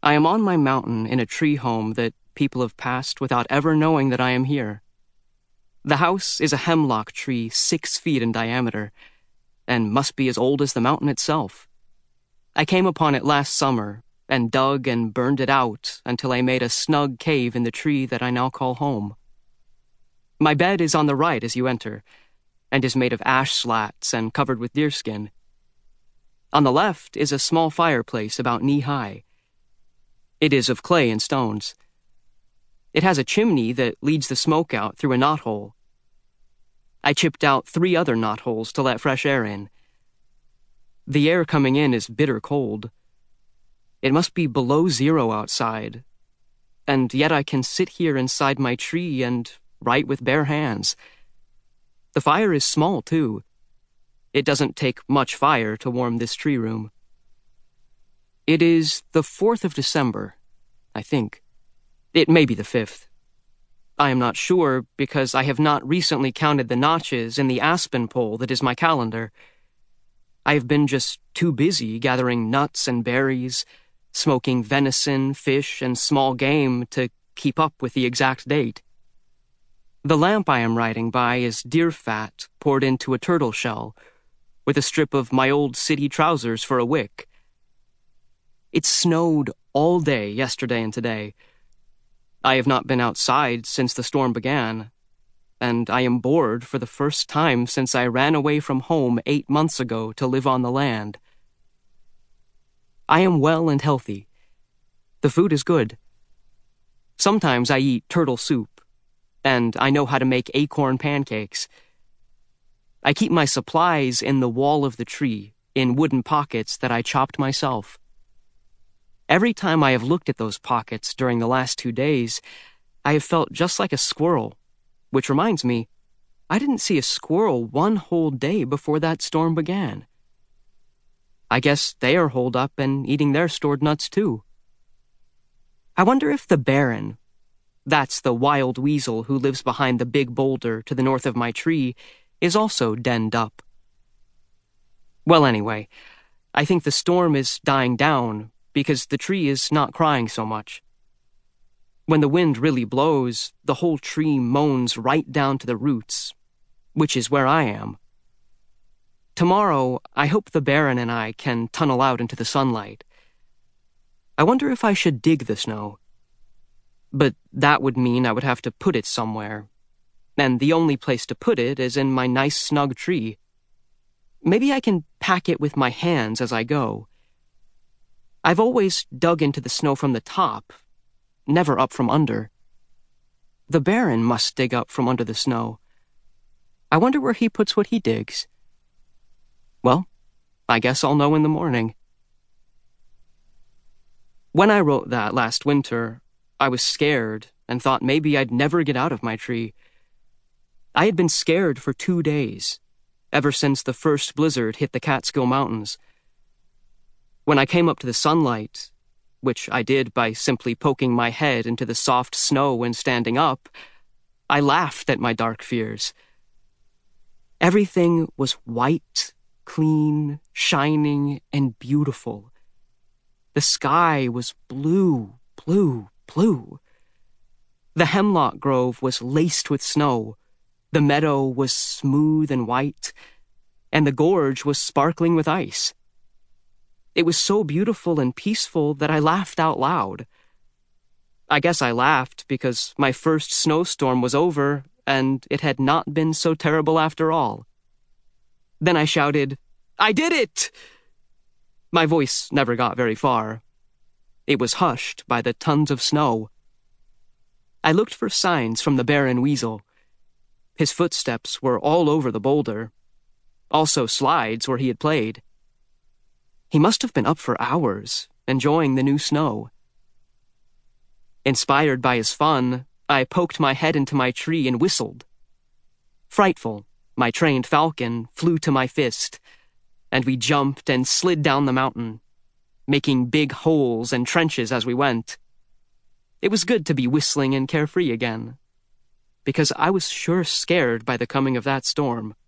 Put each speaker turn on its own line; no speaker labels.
I am on my mountain in a tree home that people have passed without ever knowing that I am here. The house is a hemlock tree 6 feet in diameter, and must be as old as the mountain itself. I came upon it last summer and dug and burned it out until I made a snug cave in the tree that I now call home. My bed is on the right as you enter, and is made of ash slats and covered with deerskin. On the left is a small fireplace about knee-high. It is of clay and stones. It has a chimney that leads the smoke out through a knothole. I chipped out 3 other knotholes to let fresh air in. The air coming in is bitter cold. It must be below 0 outside, and yet I can sit here inside my tree and write with bare hands. The fire is small, too. It doesn't take much fire to warm this tree room. It is the 4th of December, I think. It may be the 5th. I am not sure because I have not recently counted the notches in the aspen pole that is my calendar. I have been just too busy gathering nuts and berries, smoking venison, fish, and small game to keep up with the exact date. The lamp I am writing by is deer fat poured into a turtle shell, with a strip of my old city trousers for a wick. It snowed all day yesterday and today. I have not been outside since the storm began, and I am bored for the first time since I ran away from home 8 months ago to live on the land. I am well and healthy. The food is good. Sometimes I eat turtle soup, and I know how to make acorn pancakes. I keep my supplies in the wall of the tree, in wooden pockets that I chopped myself. Every time I have looked at those pockets during the last 2 days, I have felt just like a squirrel, which reminds me, I didn't see a squirrel 1 whole day before that storm began. I guess they are holed up and eating their stored nuts too. I wonder if the Baron, that's the wild weasel who lives behind the big boulder to the north of my tree, is also denned up. Well, anyway, I think the storm is dying down because the tree is not crying so much. When the wind really blows, the whole tree moans right down to the roots, which is where I am. Tomorrow, I hope the Baron and I can tunnel out into the sunlight. I wonder if I should dig the snow. But that would mean I would have to put it somewhere, and the only place to put it is in my nice snug tree. Maybe I can pack it with my hands as I go. I've always dug into the snow from the top, never up from under. The Baron must dig up from under the snow. I wonder where he puts what he digs. Well, I guess I'll know in the morning. When I wrote that last winter, I was scared and thought maybe I'd never get out of my tree. I had been scared for 2 days, ever since the first blizzard hit the Catskill Mountains. When I came up to the sunlight, which I did by simply poking my head into the soft snow and standing up, I laughed at my dark fears. Everything was white, clean, shining, and beautiful. The sky was blue, blue, blue. The hemlock grove was laced with snow, the meadow was smooth and white, and the gorge was sparkling with ice. It was so beautiful and peaceful that I laughed out loud. I guess I laughed because my first snowstorm was over and it had not been so terrible after all. Then I shouted, "I did it!" My voice never got very far. It was hushed by the tons of snow. I looked for signs from the Baron Weasel. His footsteps were all over the boulder, also slides where he had played. He must have been up for hours, enjoying the new snow. Inspired by his fun, I poked my head into my tree and whistled. Frightful, my trained falcon flew to my fist, and we jumped and slid down the mountain, making big holes and trenches as we went. It was good to be whistling and carefree again, because I was sure scared by the coming of that storm.